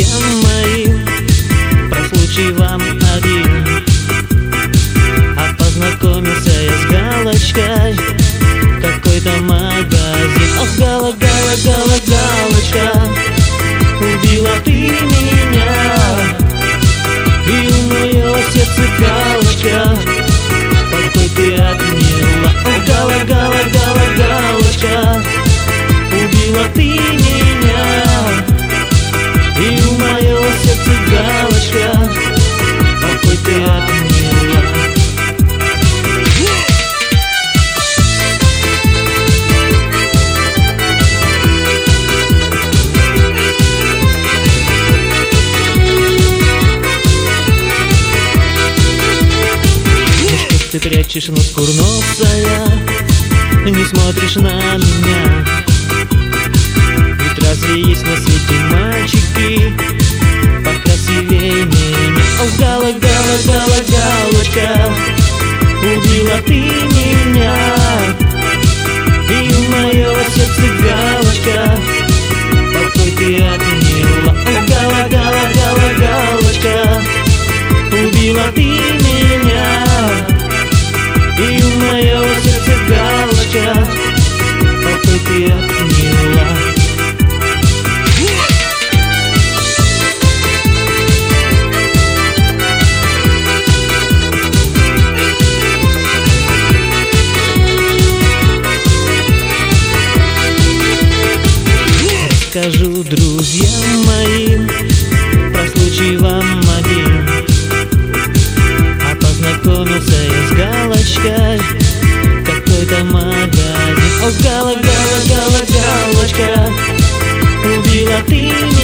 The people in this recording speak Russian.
друзьям моим про случай вам один. А познакомился я с Галочкой, какой-то магазин. Ох, Галочка, убила ты меня, и в мое сердце, Галочка, покой ты отняла. Ох, Галочка, убила ты меня, и в мое сердце, Галочка, покой ты отняла. Ты прячешь нос курносая, не смотришь на меня. Ведь разве есть на свете мальчики покрасивее меня? Ох, Галочка, убила ты меня, и в мое сердце, Галочка, покой ты отняла. Ох, Галочка, убила ты меня, и в мое сердце, Галочка, покой ты отняла. Скажу друзьям моим про случай вам один. А познакомился я с Галочкой, какой-то магазин. Ох, Галочка, убила ты меня.